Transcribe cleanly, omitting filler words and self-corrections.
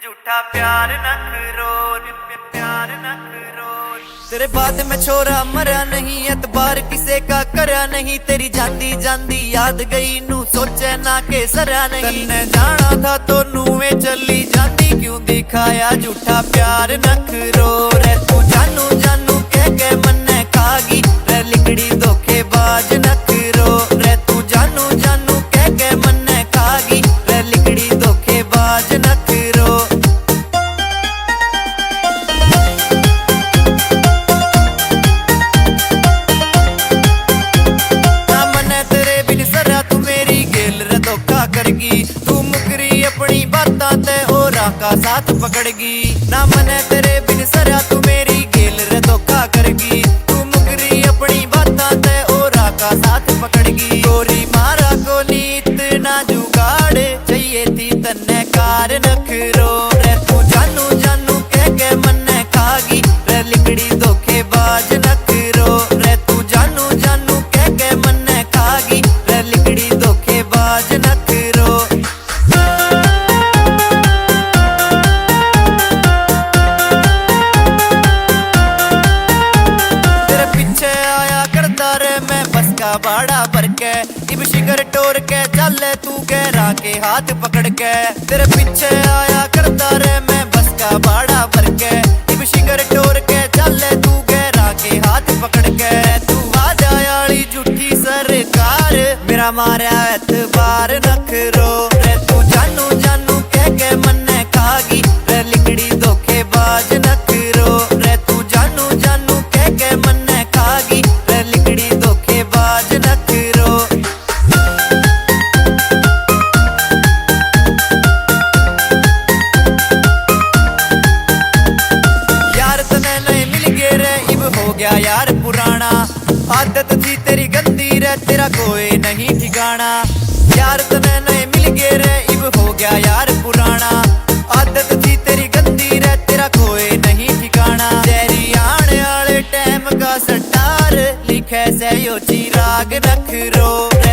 झूठा प्यार न करो, प्यार न करो। तेरे बाद में छोरा मरा नहीं, एतबार किसे का करया नहीं। तेरी जांदी जांदी याद गई नू सोचे ना के सरया नहीं। तन्ने जाना था तो नूवे चली जाती क्यों दिखाया झूठा प्यार न करो। रे तू जानू जानू कह के मन्ने खागी रे लिकड़ी धोखेबाज न करो। रे तू जानू जानू कह के मन्ने खागी रे लिकड़ी धोखेबाज न करो। तू मुकरी अपनी बातां ते होरा का साथ पकड़गी ना मने तेरे बिन सरया तू मेरी गेल रे धोखा करगी। तू मुकरी अपनी बातां ते होरा का साथ पकड़गी। गोरी मारा को नीत ना जुगाड़ चाहिए थी तन्ने कार नखरो। रे तू जानू जानू कह के मन्ने खागी रे लिकड़ी धोखेबाज नखरो। रे तू जानू जानू कह के मन्ने खागी रे लिकड़ी धोखेबाज नखरो। बाड़ा भर के इब शिकर टोर के चल तू गहरा के हाथ पकड़ के। तेरे पीछे आया करता रे मैं बस का बाड़ा भर के इब शिकर टोर के चल तू गहरा के हाथ पकड़ के। तू आ जायाली झूठी सरकार मेरा मारा एतबार नखरो। रे तू जानू जानू कह के मन्ने खागी रे लिकड़ी धोखेबाज नखरो। रे तू जानू जानू कह के मन्ने खागी रे लिकड़ी धोखेबाज नखरो। यार तने नहीं मिल गए रे इब हो गया यार पुराना। आदत थी तेरी गंदी रे तेरा कोई नहीं ठिकाना। यार तने नहीं मिल गए रे इब हो गया यार पुराना। आदत थी तेरी गंदी रे तेरा कोई नहीं ठिकाना। तेरी आने वाले टाइम का सटार लिखे से यो चिराग नखरो।